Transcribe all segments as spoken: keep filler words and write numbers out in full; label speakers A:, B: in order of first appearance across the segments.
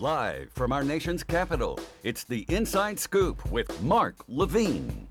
A: Live from our nation's capital, it's the Inside Scoop with Mark Levine.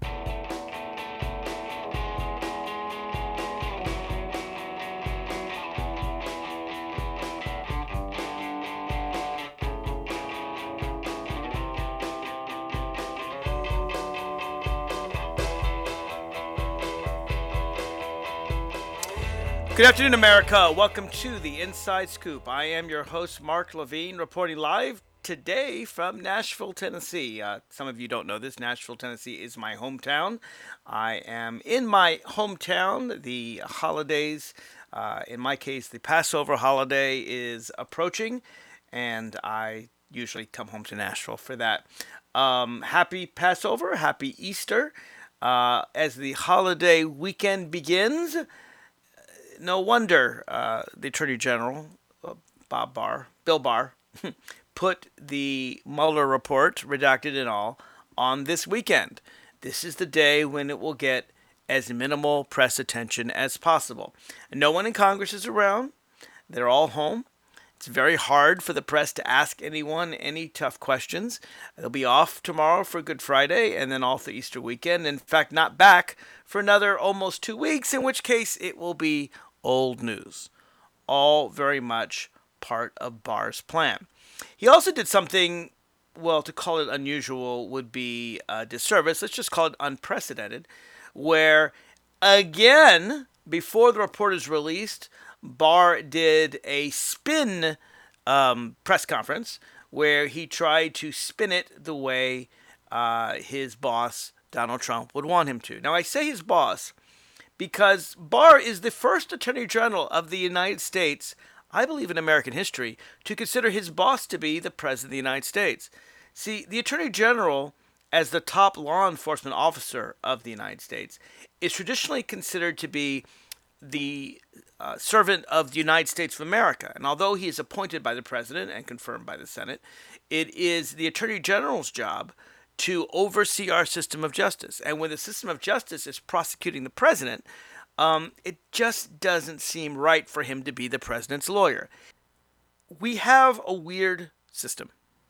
B: Good afternoon, America. Welcome to the Inside Scoop. I am your host, Mark Levine, reporting live today from Nashville, Tennessee. Uh, some of you don't know this. Nashville, Tennessee is my hometown. I am in my hometown. The holidays, uh, in my case, the Passover holiday is approaching, and I usually come home to Nashville for that. Um, happy Passover, happy Easter. Uh, as the holiday weekend begins, no wonder uh, the Attorney General, uh, Bob Barr, Bill Barr, put the Mueller report, redacted and all, on this weekend. This is the day when it will get as minimal press attention as possible. No one in Congress is around. They're all home. It's very hard for the press to ask anyone any tough questions. They'll be off tomorrow for Good Friday and then off the Easter weekend. In fact, not back for another almost two weeks, in which case it will be old news. All very much part of Barr's plan. He also did something, well, to call it unusual would be a disservice. Let's just call it unprecedented, where again, before the report is released, Barr did a spin um, press conference where he tried to spin it the way uh, his boss, Donald Trump, would want him to. Now, I say his boss because Barr is the first Attorney General of the United States, I believe in American history, to consider his boss to be the President of the United States. See, the Attorney General, as the top law enforcement officer of the United States, is traditionally considered to be the uh, servant of the United States of America. And although he is appointed by the President and confirmed by the Senate, it is the Attorney General's job to oversee our system of justice. And when the system of justice is prosecuting the President, um, it just doesn't seem right for him to be the President's lawyer. We have a weird system.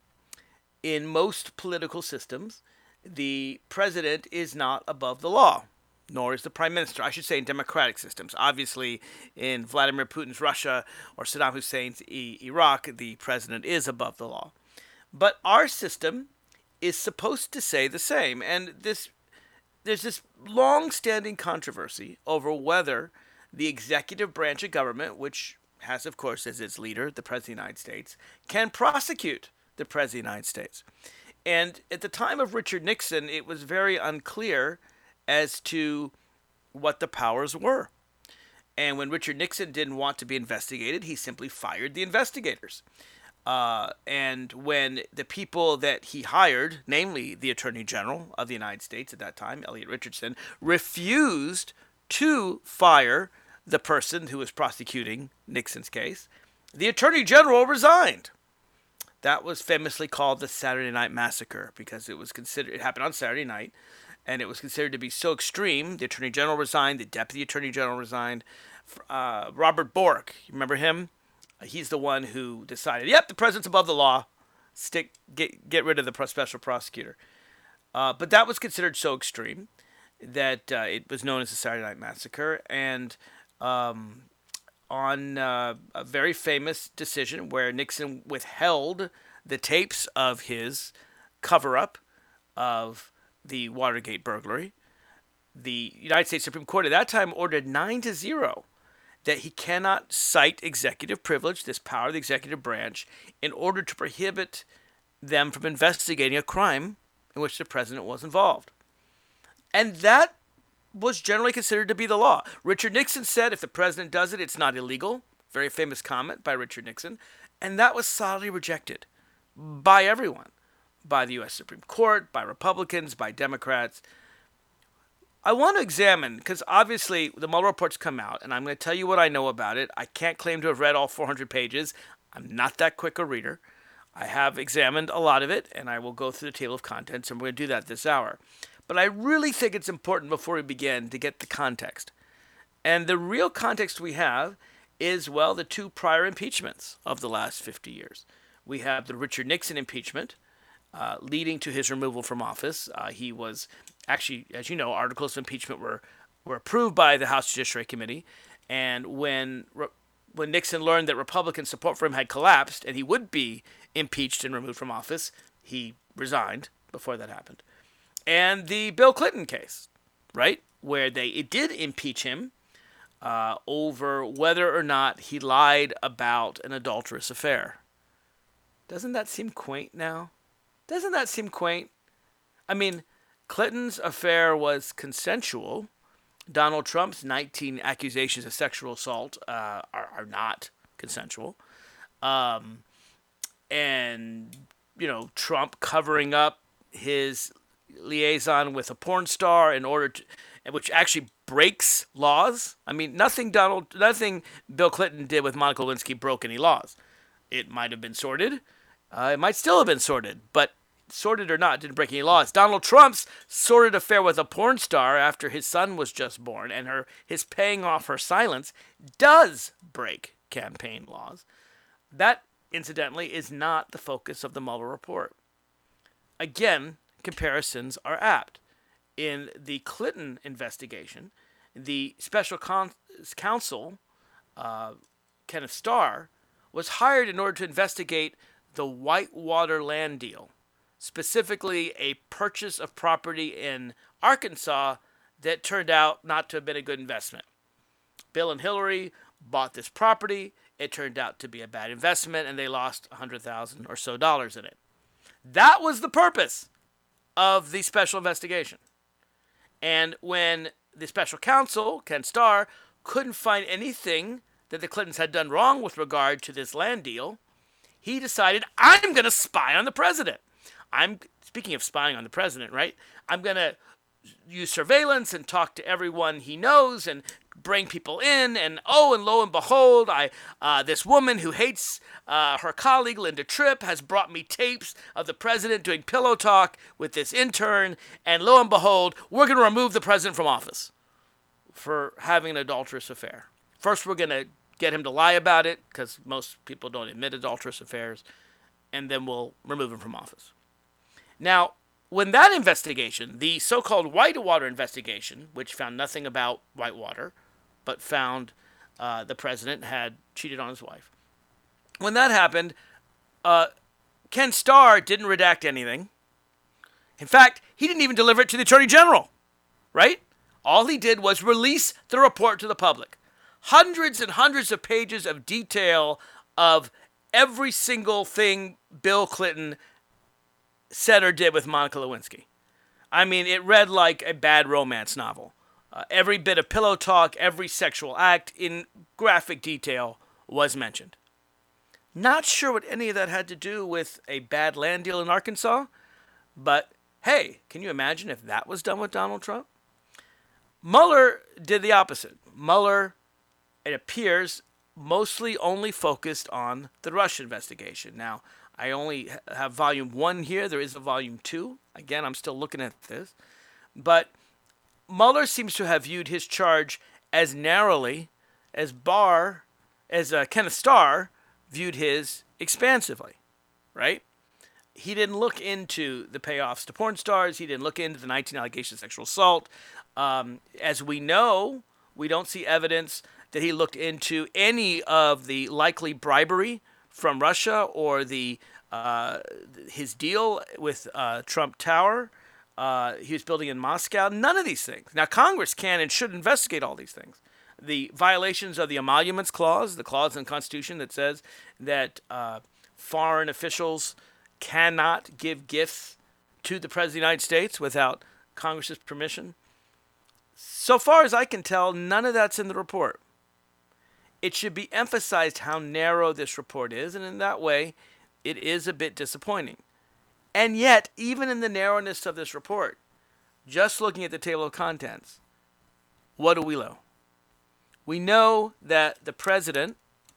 B: In most political systems, the President is not above the law, nor is the prime minister. I should say in democratic systems. Obviously, in Vladimir Putin's Russia or Saddam Hussein's I- Iraq, the president is above the law. But our system is supposed to say the same. And this there's this long-standing controversy over whether the executive branch of government, which has, of course, as its leader, the President of the United States, can prosecute the President of the United States. And at the time of Richard Nixon, it was very unclear as to what the powers were. And when Richard Nixon didn't want to be investigated, he simply fired the investigators. Uh, and when the people that he hired, namely the Attorney General of the United States at that time, Elliot Richardson, refused to fire the person who was prosecuting Nixon's case, the Attorney General resigned. That was famously called the Saturday Night Massacre because it was considered, it happened on Saturday night. And it was considered to be so extreme. The Attorney General resigned. The Deputy Attorney General resigned. Uh, Robert Bork, you remember him? Uh, he's the one who decided, yep, the president's above the law. Stick, get get rid of the special prosecutor. Uh, but that was considered so extreme that uh, it was known as the Saturday Night Massacre. And um, on uh, a very famous decision where Nixon withheld the tapes of his cover-up of the Watergate burglary, the United States Supreme Court at that time ordered nine to zero that he cannot cite executive privilege, this power of the executive branch, in order to prohibit them from investigating a crime in which the president was involved. And that was generally considered to be the law. Richard Nixon said if the president does it, it's not illegal. Very famous comment by Richard Nixon. And that was solidly rejected by everyone. By the U S Supreme Court, by Republicans, by Democrats. I want to examine, because obviously the Mueller report's come out, and I'm going to tell you what I know about it. I can't claim to have read all four hundred pages. I'm not that quick a reader. I have examined a lot of it, and I will go through the table of contents, and we're going to do that this hour. But I really think it's important before we begin to get the context. And the real context we have is, well, the two prior impeachments of the last fifty years. We have the Richard Nixon impeachment, uh, leading to his removal from office. Uh, he was actually, as you know, articles of impeachment were, were approved by the House Judiciary Committee. And when when Nixon learned that Republican support for him had collapsed and he would be impeached and removed from office, he resigned before that happened. And the Bill Clinton case, right, where they it did impeach him uh, over whether or not he lied about an adulterous affair. Doesn't that seem quaint now? Doesn't that seem quaint? I mean, Clinton's affair was consensual. Donald Trump's nineteen accusations of sexual assault uh, are, are not consensual. Um, and, you know, Trump covering up his liaison with a porn star in order to, which actually breaks laws. I mean, nothing Donald, nothing Bill Clinton did with Monica Lewinsky broke any laws. It might have been sorted. Uh, it might still have been sorted, but sorted or not, didn't break any laws. Donald Trump's sordid affair with a porn star after his son was just born and her his paying off her silence does break campaign laws. That, incidentally, is not the focus of the Mueller report. Again, comparisons are apt. In the Clinton investigation, the special con- counsel, uh, Kenneth Starr, was hired in order to investigate the Whitewater land deal, specifically a purchase of property in Arkansas that turned out not to have been a good investment. Bill and Hillary bought this property. It turned out to be a bad investment, and they lost one hundred thousand dollars or so dollars in it. That was the purpose of the special investigation. And when the special counsel, Ken Starr, couldn't find anything that the Clintons had done wrong with regard to this land deal, he decided, I'm going to spy on the president. I'm speaking of spying on the president, right? I'm going to use surveillance and talk to everyone he knows and bring people in. And oh, and lo and behold, I uh, this woman who hates uh, her colleague Linda Tripp has brought me tapes of the president doing pillow talk with this intern. And lo and behold, we're going to remove the president from office for having an adulterous affair. First, we're going to get him to lie about it because most people don't admit adulterous affairs. And then we'll remove him from office. Now, when that investigation, the so-called Whitewater investigation, which found nothing about Whitewater, but found uh, the president had cheated on his wife. When that happened, uh, Ken Starr didn't redact anything. In fact, he didn't even deliver it to the Attorney General, right? All he did was release the report to the public. Hundreds and hundreds of pages of detail of every single thing Bill Clinton said or did with Monica Lewinsky. I mean, it read like a bad romance novel. Uh, every bit of pillow talk, every sexual act in graphic detail was mentioned. Not sure what any of that had to do with a bad land deal in Arkansas, but hey, can you imagine if that was done with Donald Trump? Mueller did the opposite. Mueller, it appears, mostly only focused on the Russia investigation. Now, I only have volume one here. There is a volume two. Again, I'm still looking at this. But Mueller seems to have viewed his charge as narrowly as Barr, as uh, Kenneth Starr viewed his expansively, right? He didn't look into the payoffs to porn stars. He didn't look into the nineteen allegations of sexual assault. Um, as we know, we don't see evidence that he looked into any of the likely bribery from Russia or the uh, his deal with uh, Trump Tower uh, he was building in Moscow. None of these things. Now, Congress can and should investigate all these things. The violations of the Emoluments Clause, the clause in the Constitution that says that uh, foreign officials cannot give gifts to the President of the United States without Congress's permission. So far as I can tell, none of that's in the report. It should be emphasized how narrow this report is, and in that way, it is a bit disappointing. And yet, even in the narrowness of this report, just looking at the table of contents, what do we know? We know that the president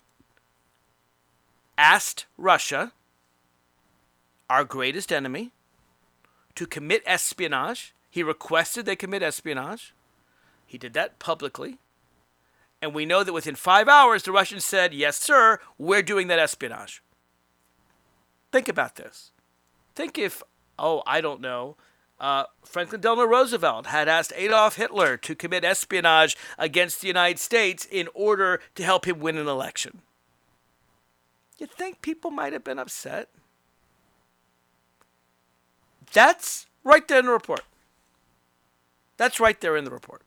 B: asked Russia, our greatest enemy, to commit espionage. He requested they commit espionage. He did that publicly. And we know that within five hours, the Russians said, yes, sir, we're doing that espionage. Think about this. Think if, oh, I don't know, uh, Franklin Delano Roosevelt had asked Adolf Hitler to commit espionage against the United States in order to help him win an election. You think people might have been upset? That's right there in the report. That's right there in the report.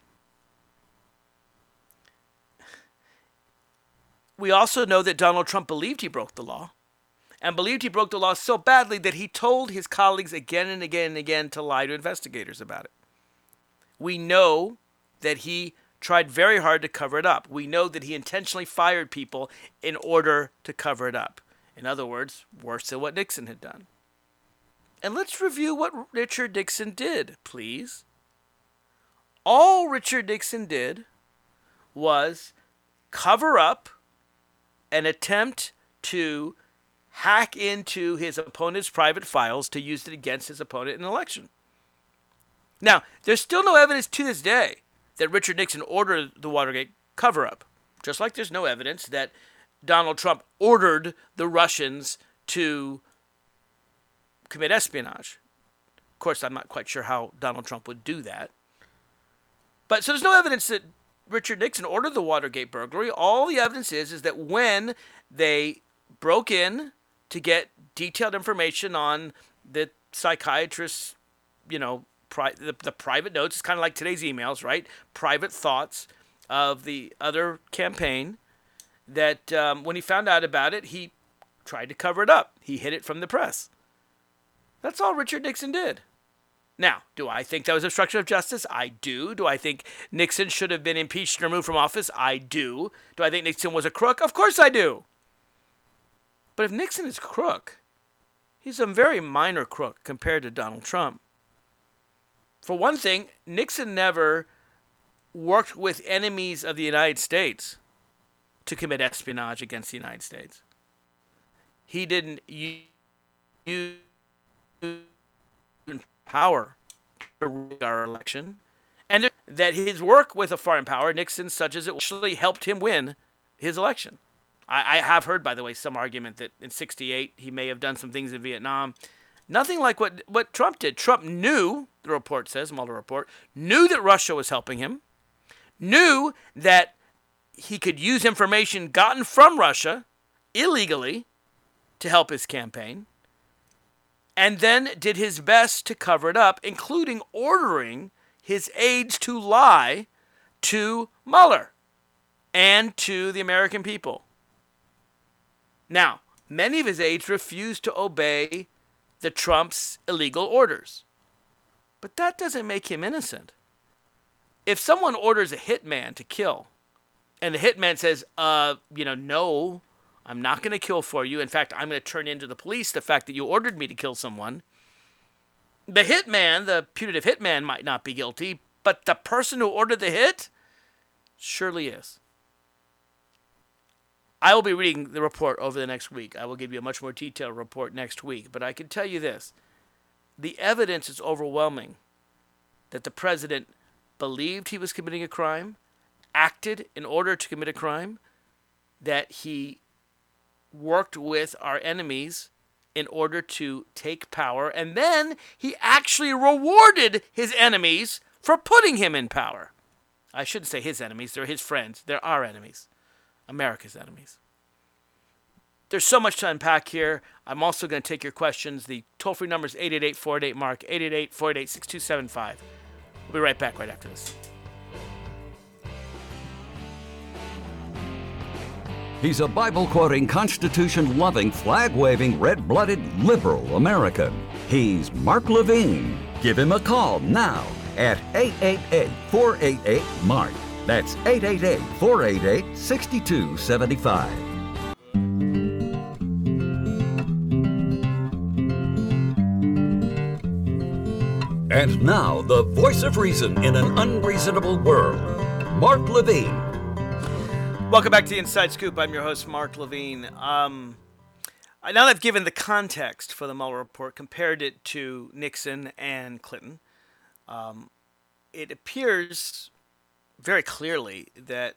B: We also know that Donald Trump believed he broke the law, and believed he broke the law so badly that he told his colleagues again and again and again to lie to investigators about it. We know that he tried very hard to cover it up. We know that he intentionally fired people in order to cover it up. In other words, worse than what Nixon had done. And let's review what Richard Nixon did, please. All Richard Nixon did was cover up an attempt to hack into his opponent's private files to use it against his opponent in an election. Now, there's still no evidence to this day that Richard Nixon ordered the Watergate cover-up, just like there's no evidence that Donald Trump ordered the Russians to commit espionage. Of course, I'm not quite sure how Donald Trump would do that. But so there's no evidence that Richard Nixon ordered the Watergate burglary. All the evidence is is that when they broke in to get detailed information on the psychiatrist's, you know, pri- the, the private notes, it's kind of like today's emails, right? Private thoughts of the other campaign, that um, when he found out about it, he tried to cover it up. He hid it from the press. That's all Richard Nixon did. Now, do I think that was obstruction of justice? I do. Do I think Nixon should have been impeached and removed from office? I do. Do I think Nixon was a crook? Of course I do. But if Nixon is a crook, he's a very minor crook compared to Donald Trump. For one thing, Nixon never worked with enemies of the United States to commit espionage against the United States. He didn't use power to rig our election, and that his work with a foreign power, Nixon, such as it actually helped him win his election. I, I have heard, by the way, some argument that in sixty-eight he may have done some things in Vietnam. Nothing like what, what Trump did. Trump knew, the report says, Mueller report, knew that Russia was helping him, knew that he could use information gotten from Russia illegally to help his campaign, and then did his best to cover it up, including ordering his aides to lie to Mueller and to the American people. Now, many of his aides refused to obey the Trump's illegal orders. But that doesn't make him innocent. If someone orders a hitman to kill, and the hitman says, uh, you know, no, I'm not going to kill for you. In fact, I'm going to turn into the police the fact that you ordered me to kill someone. The hitman, the putative hitman, might not be guilty, but the person who ordered the hit surely is. I will be reading the report over the next week. I will give you a much more detailed report next week. But I can tell you this. The evidence is overwhelming that the president believed he was committing a crime, acted in order to commit a crime, that he worked with our enemies in order to take power, and then he actually rewarded his enemies for putting him in power. I shouldn't say his enemies, they're his friends. They're our enemies, America's enemies. There's so much to unpack here. I'm also going to take your questions. The toll-free number is eight eight eight, four eight eight, MARK, eight eight eight, four eight eight, six two seven five. We'll be right back right after this.
A: He's a Bible-quoting, Constitution-loving, flag-waving, red-blooded liberal American. He's Mark Levine. Give him a call now at eight eight eight, four eight eight, MARK. That's eight eight eight, four eight eight, six two seven five. And now, the voice of reason in an unreasonable world, Mark Levine.
B: Welcome back to the Inside Scoop. I'm your host, Mark Levine. Um, now that I've given the context for the Mueller report, compared it to Nixon and Clinton, um, it appears very clearly that,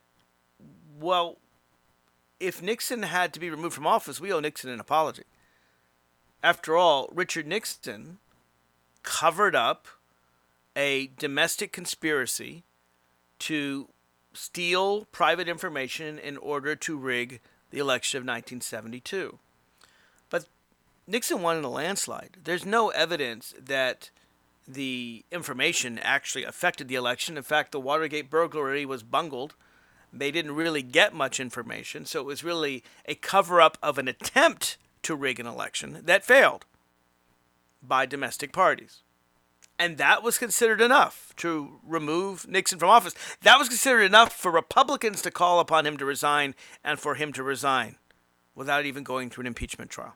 B: well, if Nixon had to be removed from office, we owe Nixon an apology. After all, Richard Nixon covered up a domestic conspiracy to steal private information in order to rig the election of nineteen seventy-two. But Nixon won in a landslide. There's no evidence that the information actually affected the election. In fact, the Watergate burglary was bungled. They didn't really get much information, so it was really a cover-up of an attempt to rig an election that failed by domestic parties. And that was considered enough to remove Nixon from office. That was considered enough for Republicans to call upon him to resign and for him to resign without even going through an impeachment trial.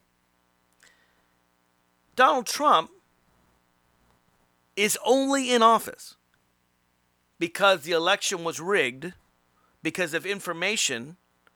B: Donald Trump is only in office because the election was rigged because of information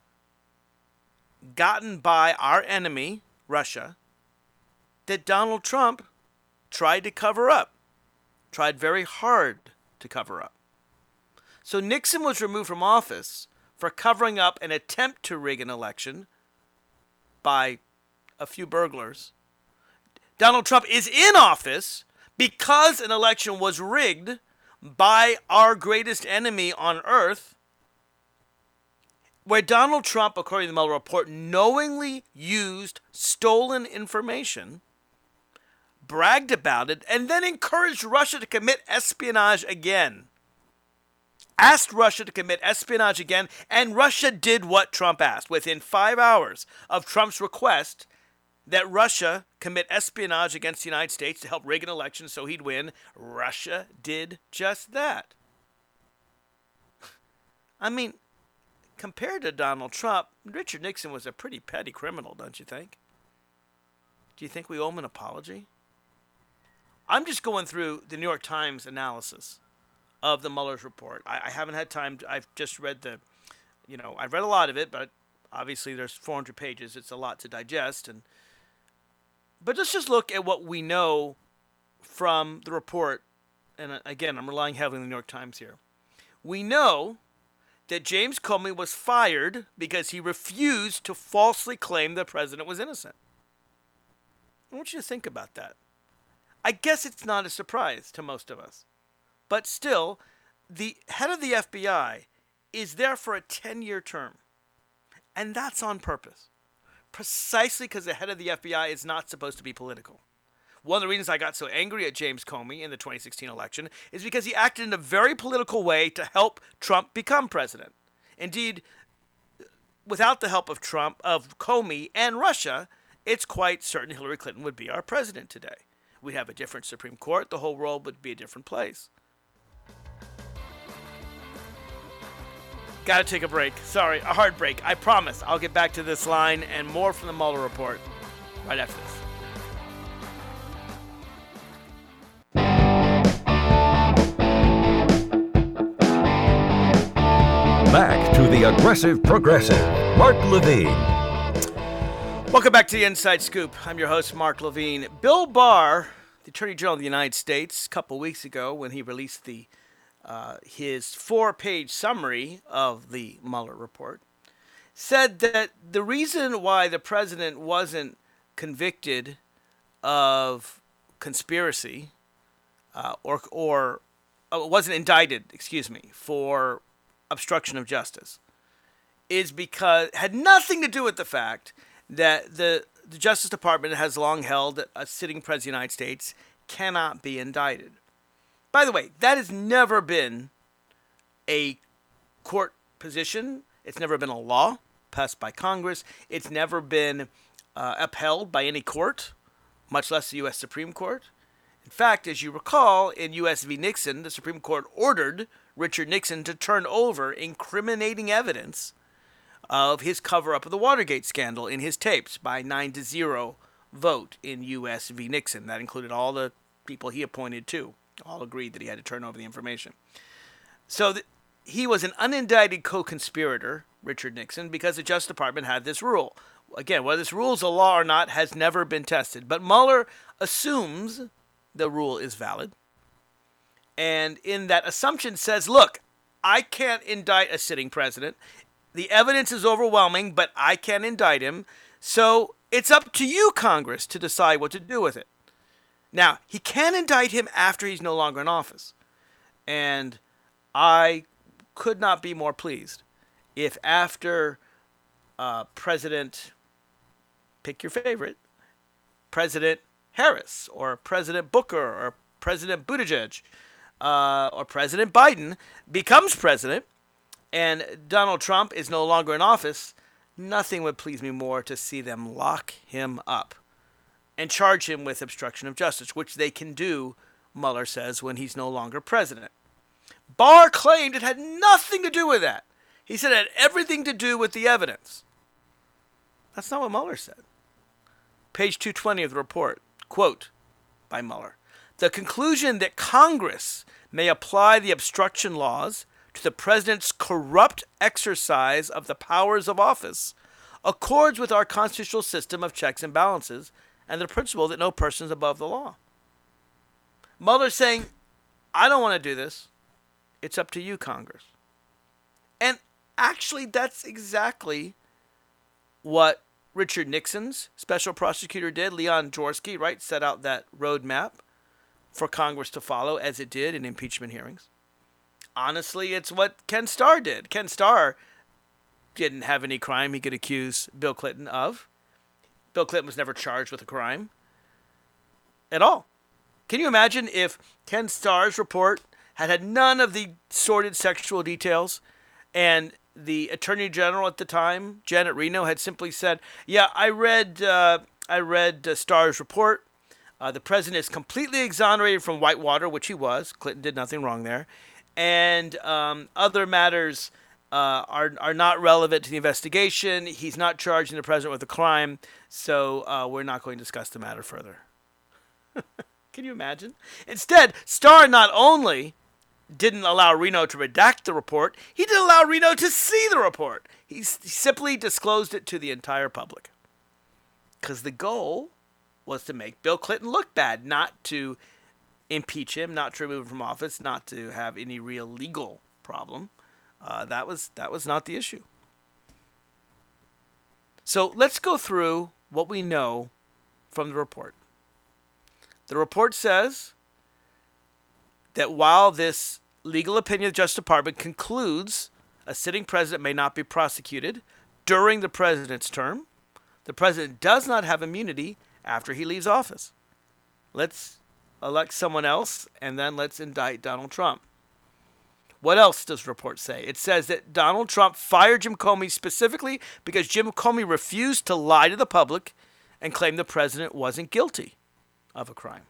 B: gotten by our enemy, Russia, that Donald Trump tried to cover up, tried very hard to cover up. So Nixon was removed from office for covering up an attempt to rig an election by a few burglars. Donald Trump is in office because an election was rigged by our greatest enemy on earth, where Donald Trump, according to the Mueller report, knowingly used stolen information, bragged about it, and then encouraged Russia to commit espionage again. Asked Russia to commit espionage again, and Russia did what Trump asked. Within five hours of Trump's request that Russia commit espionage against the United States to help rig an election so he'd win, Russia did just that. I mean, compared to Donald Trump, Richard Nixon was a pretty petty criminal, don't you think? Do you think we owe him an apology? I'm just going through the New York Times analysis of the Mueller's report. I, I haven't had time. To, I've just read the, you know, I've read a lot of it, but obviously there's four hundred pages. It's a lot to digest. And But let's just look at what we know from the report. And again, I'm relying heavily on the New York Times here. We know that James Comey was fired because he refused to falsely claim the president was innocent. I want you to think about that. I guess it's not a surprise to most of us. But still, the head of the F B I is there for a ten-year term. And that's on purpose. Precisely because the head of the F B I is not supposed to be political. One of the reasons I got so angry at James Comey in the twenty sixteen election is because he acted in a very political way to help Trump become president. Indeed, without the help of Trump, of Comey and Russia, it's quite certain Hillary Clinton would be our president today. We'd have a different Supreme Court. The whole world would be a different place. Got to take a break. Sorry, a hard break. I promise I'll get back to this line and more from the Mueller report right after this.
A: Back to the Aggressive Progressive, Mark Levine.
B: Welcome back to the Inside Scoop. I'm your host, Mark Levine. Bill Barr, the Attorney General of the United States, a couple weeks ago when he released the uh, his four-page summary of the Mueller report, said that the reason why the president wasn't convicted of conspiracy uh, or or uh, wasn't indicted, excuse me, for obstruction of justice is because had nothing to do with the fact that the, the Justice Department has long held that a sitting president of the United States cannot be indicted. By the way, that has never been a court position. It's never been a law passed by Congress. It's never been uh, upheld by any court, much less the U S Supreme Court. In fact, as you recall, in U S v. Nixon, the Supreme Court ordered Richard Nixon to turn over incriminating evidence of his cover-up of the Watergate scandal in his tapes by nine to zero vote in U S v. Nixon. That included all the people he appointed too. All agreed that he had to turn over the information. So th- he was an unindicted co-conspirator, Richard Nixon, because the Justice Department had this rule. Again, whether this rule is a law or not has never been tested. But Mueller assumes the rule is valid. And in that assumption says, look, I can't indict a sitting president. The evidence is overwhelming, but I can't indict him. So It's up to you, Congress, to decide what to do with it. Now, he can indict him after he's no longer in office. And I could not be more pleased if after uh, President, pick your favorite, President Harris or President Booker or President Buttigieg uh, or President Biden becomes president and Donald Trump is no longer in office, nothing would please me more to see them lock him up and charge him with obstruction of justice, which they can do, Mueller says, when he's no longer president. Barr claimed it had nothing to do with that. He said it had everything to do with the evidence. That's not what Mueller said. Page two twenty of the report, quote by Mueller, "The conclusion that Congress may apply the obstruction laws to the president's corrupt exercise of the powers of office accords with our constitutional system of checks and balances and the principle that no person is above the law." Mueller's saying, I don't want to do this. It's up to you, Congress. And actually, that's exactly what Richard Nixon's special prosecutor did. Leon Jaworski, right, set out that roadmap for Congress to follow, as it did in impeachment hearings. Honestly, it's what Ken Starr did. Ken Starr didn't have any crime he could accuse Bill Clinton of. Bill Clinton was never charged with a crime at all. Can you imagine if Ken Starr's report had had none of the sordid sexual details and the Attorney General at the time, Janet Reno, had simply said, yeah, I read uh, I read uh, Starr's report. Uh, the president is completely exonerated from Whitewater, which he was. Clinton did nothing wrong there. And um, other matters uh, are are not relevant to the investigation. He's not charging the president with a crime, so uh, we're not going to discuss the matter further. Can you imagine? Instead, Starr not only didn't allow Reno to redact the report, he didn't allow Reno to see the report. He, he simply disclosed it to the entire public. Because the goal was to make Bill Clinton look bad, not to impeach him, not to remove him from office, not to have any real legal problem. Uh, that was that was not the issue. So let's go through what we know from the report. The report says that while this legal opinion of the Justice Department concludes a sitting president may not be prosecuted during the president's term, the president does not have immunity after he leaves office. Let's elect someone else, and then let's indict Donald Trump. What else does the report say? It says that Donald Trump fired Jim Comey specifically because Jim Comey refused to lie to the public and claim the president wasn't guilty of a crime.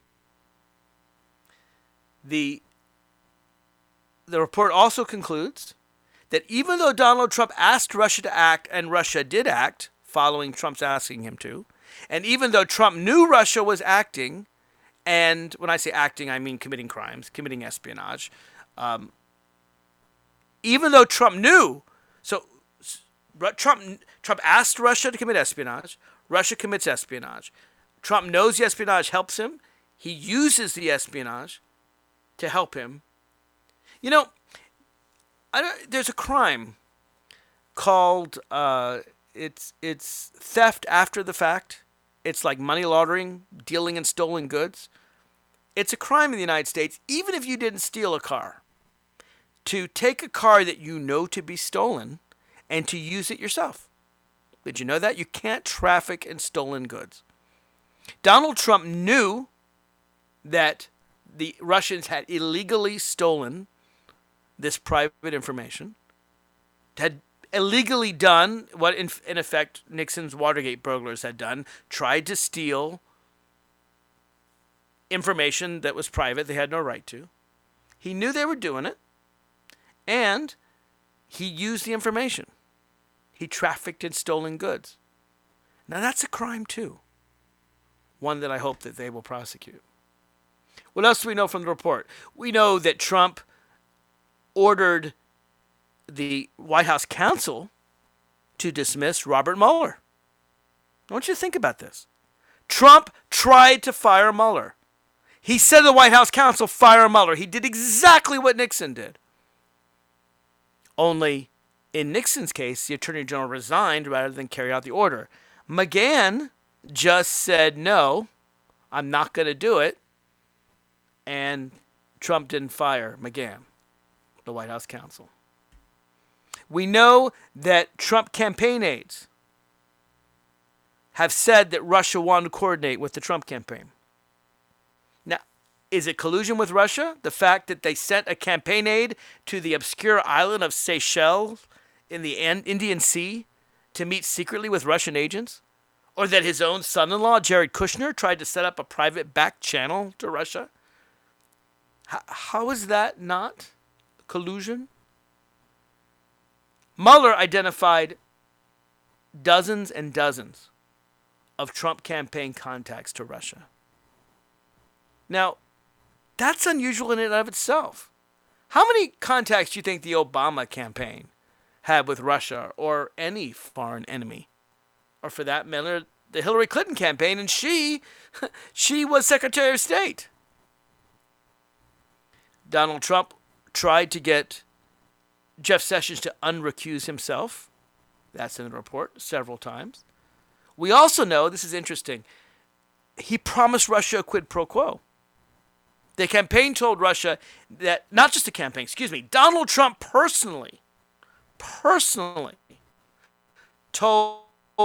B: The, the report also concludes that even though Donald Trump asked Russia to act, and Russia did act, following Trump's asking him to, and even though Trump knew Russia was acting, and when I say acting, I mean committing crimes, committing espionage, um, even though Trump knew, so Trump Trump asked Russia to commit espionage, Russia commits espionage. Trump knows the espionage helps him. He uses the espionage to help him. You know, I don't, there's a crime called uh, it's it's theft after the fact. It's like money laundering, dealing in stolen goods. It's a crime in the United States, even if you didn't steal a car, to take a car that you know to be stolen and to use it yourself. Did you know that? You can't traffic in stolen goods. Donald Trump knew that the Russians had illegally stolen this private information, had illegally done what, in, in effect, Nixon's Watergate burglars had done, tried to steal information that was private they had no right to. He knew they were doing it, and he used the information. He trafficked in stolen goods. Now, that's a crime, too. One that I hope that they will prosecute. What else do we know from the report? We know that Trump ordered the White House counsel to dismiss Robert Mueller. I want you to think about this. Trump tried to fire Mueller. He said to the White House counsel, fire Mueller. He did exactly what Nixon did. Only in Nixon's case, the Attorney General resigned rather than carry out the order. McGahn just said, no, I'm not going to do it. And Trump didn't fire McGahn, the White House counsel. We know that Trump campaign aides have said that Russia wanted to coordinate with the Trump campaign. Now, is it collusion with Russia? The fact that they sent a campaign aide to the obscure island of Seychelles in the Indian Sea to meet secretly with Russian agents? Or that his own son-in-law, Jared Kushner, tried to set up a private back channel to Russia? H- how is that not collusion? Mueller identified dozens and dozens of Trump campaign contacts to Russia. Now, that's unusual in and of itself. How many contacts do you think the Obama campaign had with Russia or any foreign enemy? Or for that matter, the Hillary Clinton campaign, and she, she was Secretary of State. Donald Trump tried to get Jeff Sessions to unrecuse himself. That's in the report several times. We also know, this is interesting, he promised Russia a quid pro quo. The campaign told Russia that, not just the campaign, excuse me, Donald Trump personally, personally told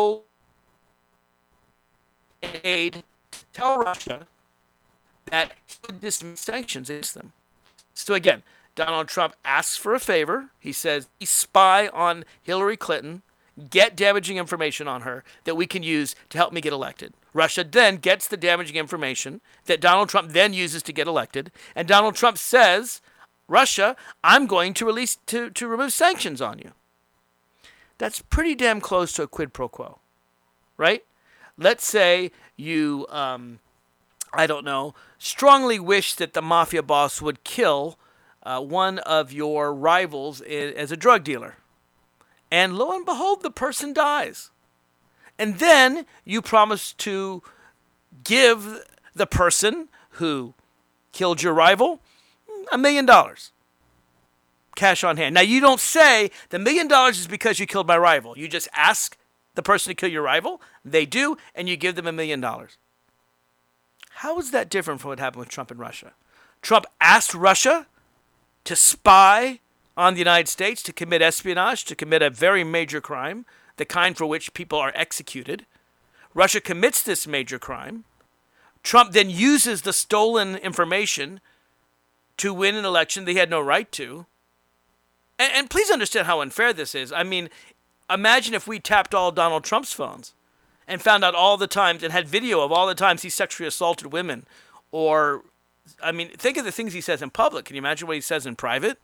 B: aid to tell Russia that he would dismiss sanctions against them. So again, Donald Trump asks for a favor. He says, he spy on Hillary Clinton, get damaging information on her that we can use to help me get elected. Russia then gets the damaging information that Donald Trump then uses to get elected. And Donald Trump says, Russia, I'm going to release to, to remove sanctions on you. That's pretty damn close to a quid pro quo, right? Let's say you, um, I don't know, strongly wish that the mafia boss would kill uh, one of your rivals I- as a drug dealer. And lo and behold, the person dies. And then you promise to give the person who killed your rival a million dollars. Cash on hand. Now, you don't say the million dollars is because you killed my rival. You just ask the person to kill your rival. They do, and you give them a million dollars. How is that different from what happened with Trump and Russia? Trump asked Russia to spy on the United States, to commit espionage, to commit a very major crime, the kind for which people are executed. Russia commits this major crime. Trump then uses the stolen information to win an election that he had no right to. And, and please understand how unfair this is. I mean, imagine if we tapped all Donald Trump's phones and found out all the times and had video of all the times he sexually assaulted women. Or, I mean, think of the things he says in public. Can you imagine what he says in private?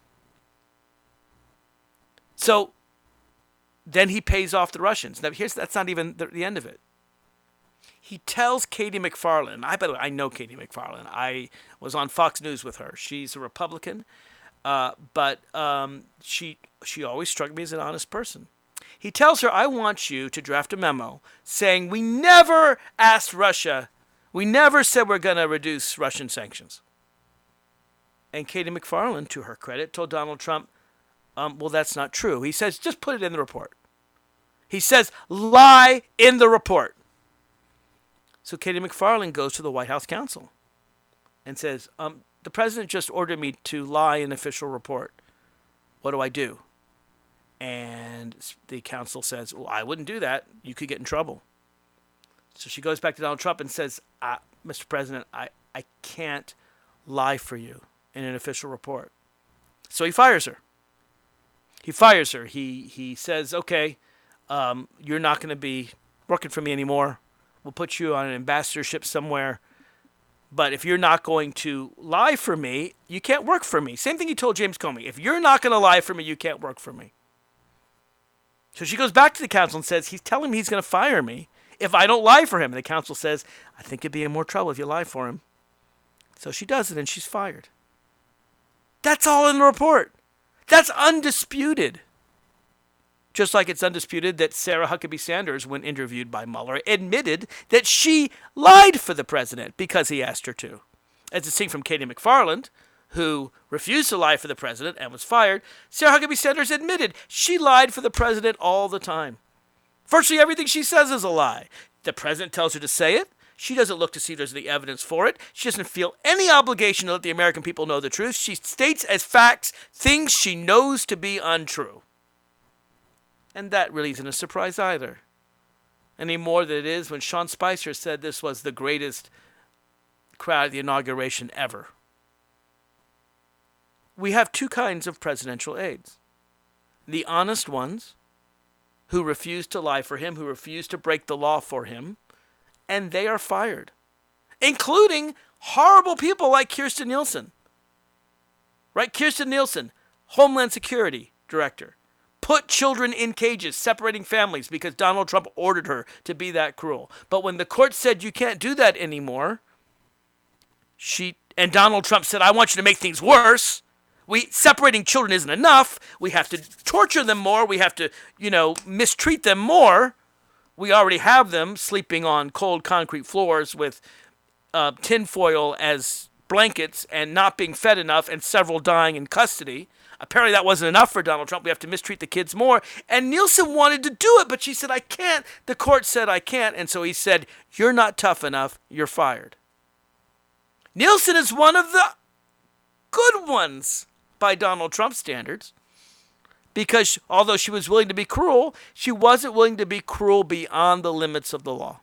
B: So then he pays off the Russians. Now, here's that's not even the, the end of it. He tells Katie McFarland. I, by the way, I know Katie McFarland. I was on Fox News with her. She's a Republican, uh, but um, she she always struck me as an honest person. He tells her, I want you to draft a memo saying we never asked Russia, we never said we're going to reduce Russian sanctions. And Katie McFarland, to her credit, told Donald Trump, um, well, that's not true. He says, just put it in the report. He says, lie in the report. So Katie McFarland goes to the White House counsel and says, um, the president just ordered me to lie in an official report. What do I do? And the counsel says, well, I wouldn't do that. You could get in trouble. So she goes back to Donald Trump and says, uh, Mister President, I, I can't lie for you in an official report. So he fires her. He fires her. He he says, okay, um, you're not going to be working for me anymore. We'll put you on an ambassadorship somewhere. But if you're not going to lie for me, you can't work for me. Same thing he told James Comey. If you're not going to lie for me, you can't work for me. So she goes back to the council and says, he's telling me he's going to fire me if I don't lie for him. And the council says, I think you'd be in more trouble if you lie for him. So she does it and she's fired. That's all in the report. That's undisputed. Just like it's undisputed that Sarah Huckabee Sanders, when interviewed by Mueller, admitted that she lied for the president because he asked her to. As distinct from Katie McFarland, who refused to lie for the president and was fired, Sarah Huckabee Sanders admitted she lied for the president all the time. Virtually everything she says is a lie. The president tells her to say it. She doesn't look to see if there's the evidence for it. She doesn't feel any obligation to let the American people know the truth. She states as facts things she knows to be untrue. And that really isn't a surprise either. Any more than it is when Sean Spicer said this was the greatest crowd at the inauguration ever. We have two kinds of presidential aides. The honest ones, who refuse to lie for him, who refuse to break the law for him, and they are fired. Including horrible people like Kirstjen Nielsen. Right? Kirstjen Nielsen, Homeland Security Director, put children in cages, separating families because Donald Trump ordered her to be that cruel. But when the court said you can't do that anymore, she and Donald Trump said, I want you to make things worse. We separating children isn't enough. We have to torture them more. We have to, you know, mistreat them more. We already have them sleeping on cold concrete floors with uh, tinfoil as blankets and not being fed enough and several dying in custody. Apparently that wasn't enough for Donald Trump. We have to mistreat the kids more. And Nielsen wanted to do it, but she said, I can't. The court said I can't. And so he said, you're not tough enough. You're fired. Nielsen is one of the good ones by Donald Trump standards, because although she was willing to be cruel, she wasn't willing to be cruel beyond the limits of the law.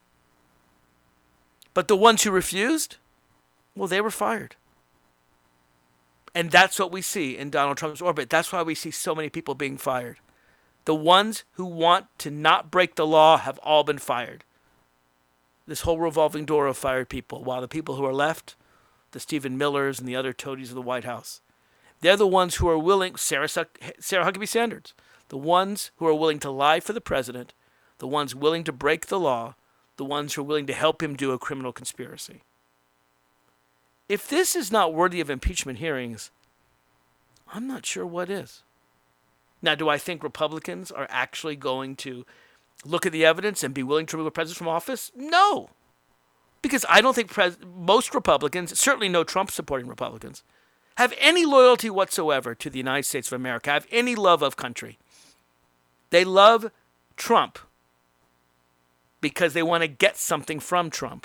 B: But the ones who refused, well, they were fired. And that's what we see in Donald Trump's orbit. That's why we see so many people being fired. The ones who want to not break the law have all been fired. This whole revolving door of fired people, while the people who are left, the Stephen Millers and the other toadies of the White House, they're the ones who are willing, Sarah, Sarah Huckabee Sanders, the ones who are willing to lie for the president, the ones willing to break the law, the ones who are willing to help him do a criminal conspiracy. If this is not worthy of impeachment hearings, I'm not sure what is. Now, do I think Republicans are actually going to look at the evidence and be willing to remove a president from office? No. Because I don't think pres- most Republicans, certainly no Trump-supporting Republicans, have any loyalty whatsoever to the United States of America, have any love of country. They love Trump because they want to get something from Trump.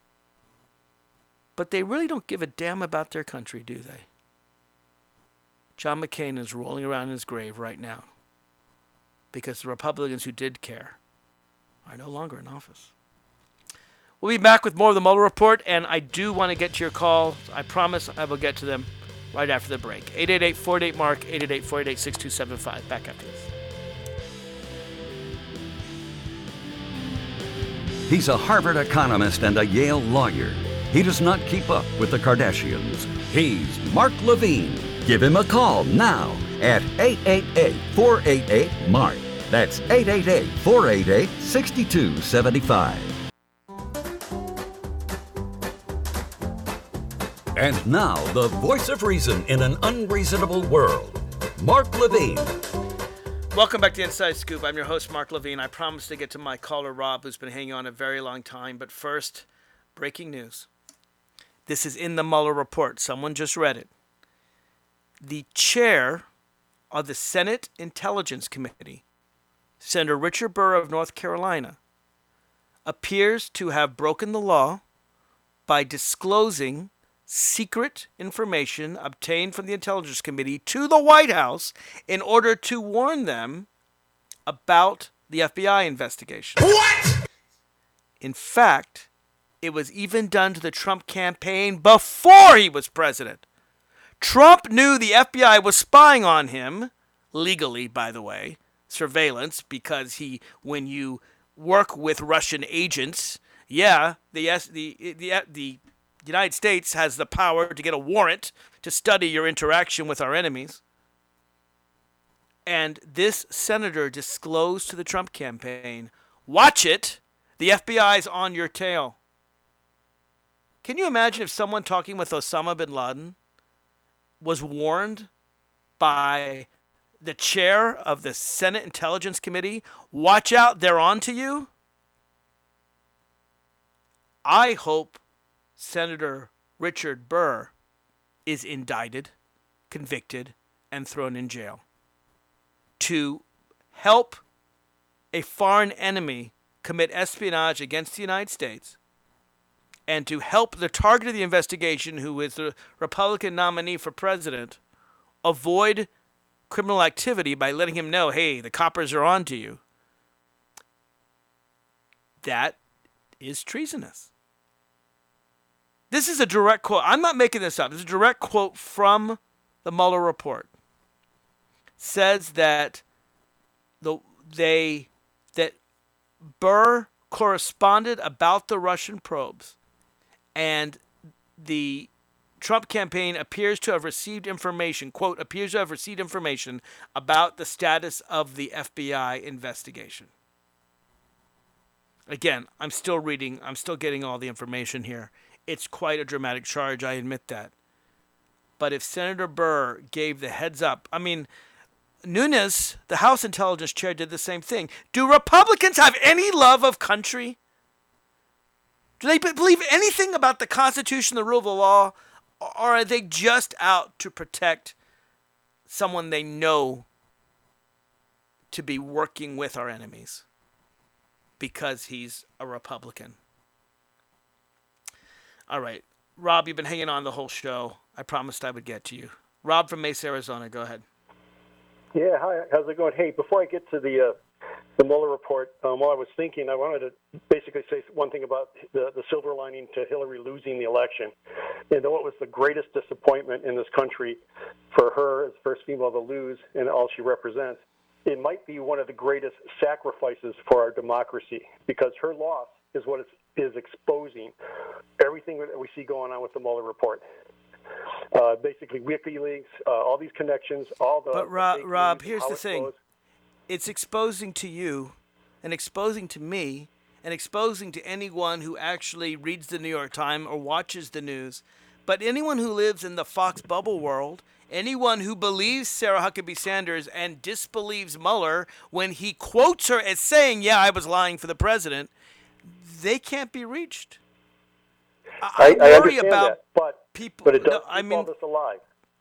B: But they really don't give a damn about their country, do they? John McCain is rolling around in his grave right now because the Republicans who did care are no longer in office. We'll be back with more of the Mueller Report, and I do want to get to your calls. I promise I will get to them right after the break. eight eight eight, four eight eight, M A R K, eight eight eight, four eight eight, six two seven five. Back after this.
A: He's a Harvard economist and a Yale lawyer. He does not keep up with the Kardashians. He's Mark Levine. Give him a call now at eight eight eight, four eight eight, M A R K. That's eight eight eight, four eight eight, six two seven five. And now, the voice of reason in an unreasonable world, Mark Levine.
B: Welcome back to Inside Scoop. I'm your host, Mark Levine. I promised to get to my caller, Rob, who's been hanging on a very long time. But first, breaking news. This is in the Mueller report. Someone just read it. The chair of the Senate Intelligence Committee, Senator Richard Burr of North Carolina, appears to have broken the law by disclosing secret information obtained from the Intelligence Committee to the White House in order to warn them about the F B I investigation.
C: What?
B: In fact, it was even done to the Trump campaign before he was president. Trump knew the F B I was spying on him, legally, by the way, surveillance, because he, when you work with Russian agents, yeah, the the the the The United States has the power to get a warrant to study your interaction with our enemies. And this senator disclosed to the Trump campaign, watch it, the F B I's on your tail. Can you imagine if someone talking with Osama bin Laden was warned by the chair of the Senate Intelligence Committee, watch out, they're on to you? I hope Senator Richard Burr is indicted, convicted, and thrown in jail to help a foreign enemy commit espionage against the United States and to help the target of the investigation, who is the Republican nominee for president, avoid criminal activity by letting him know, hey, the coppers are on to you, that is treasonous. This is a direct quote. I'm not making this up. This is a direct quote from the Mueller report. Says that the they that Burr corresponded about the Russian probes, and the Trump campaign appears to have received information, quote, appears to have received information about the status of the F B I investigation. Again, I'm still reading, I'm still getting all the information here. It's quite a dramatic charge, I admit that. But if Senator Burr gave the heads up, I mean, Nunes, the House Intelligence Chair, did the same thing. Do Republicans have any love of country? Do they believe anything about the Constitution, the rule of the law? Or are they just out to protect someone they know to be working with our enemies because he's a Republican? All right. Rob, you've been hanging on the whole show. I promised I would get to you. Rob from Mesa, Arizona, go ahead.
C: Yeah, hi. How's it going? Hey, before I get to the uh, the Mueller report, um, while I was thinking, I wanted to basically say one thing about the, the silver lining to Hillary losing the election. And though it was the greatest disappointment in this country for her as first female to lose and all she represents, it might be one of the greatest sacrifices for our democracy, because her loss is what is exposing everything that we see going on with the Mueller report. Uh, basically, WikiLeaks, uh, all these connections, all the.
B: But Rob,
C: the
B: Rob,
C: news,
B: here's the thing:
C: goes.
B: It's exposing to you, and exposing to me, and exposing to anyone who actually reads the New York Times or watches the news. But anyone who lives in the Fox bubble world, anyone who believes Sarah Huckabee Sanders and disbelieves Mueller when he quotes her as saying, "Yeah, I was lying for the president," they can't be reached. I, I, I worry about
C: that, but,
B: people.
C: But it does
B: no,
C: keep
B: I mean,
C: all this alive.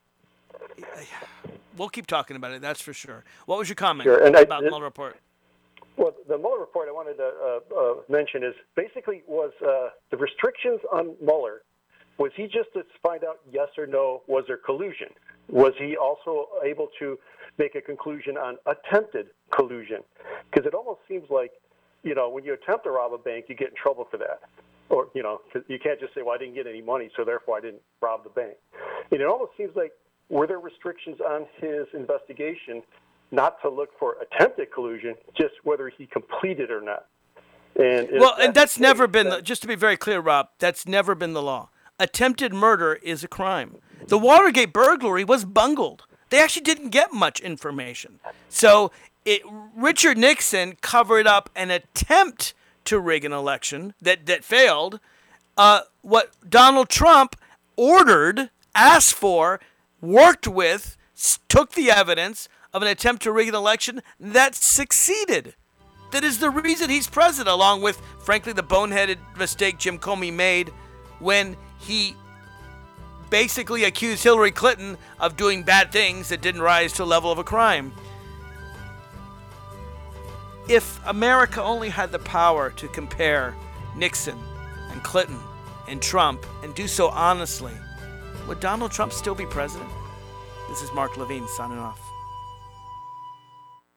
B: We'll keep talking about it, that's for sure. What was your comment
C: sure. and
B: about
C: I,
B: the Mueller report?
C: Well, the Mueller report I wanted to uh, uh, mention is basically was uh, the restrictions on Mueller. Was he just to find out yes or no, was there collusion? Was he also able to make a conclusion on attempted collusion? Because it almost seems like, you know, when you attempt to rob a bank, you get in trouble for that. Or, you know, you can't just say, well, I didn't get any money, so therefore I didn't rob the bank. And it almost seems like, were there restrictions on his investigation not to look for attempted collusion, just whether he completed or not? And
B: well, and that's
C: case,
B: never been,
C: that,
B: the, just to be very clear, Rob, that's never been the law. Attempted murder is a crime. The Watergate burglary was bungled. They actually didn't get much information. So it, Richard Nixon covered up an attempt to rig an election that, that failed. Uh, what Donald Trump ordered, asked for, worked with, took the evidence of an attempt to rig an election that succeeded. That is the reason he's president, along with, frankly, the boneheaded mistake Jim Comey made when he basically accused Hillary Clinton of doing bad things that didn't rise to the level of a crime. If America only had the power to compare Nixon and Clinton and Trump and do so honestly, would Donald Trump still be president? This is Mark Levine signing off.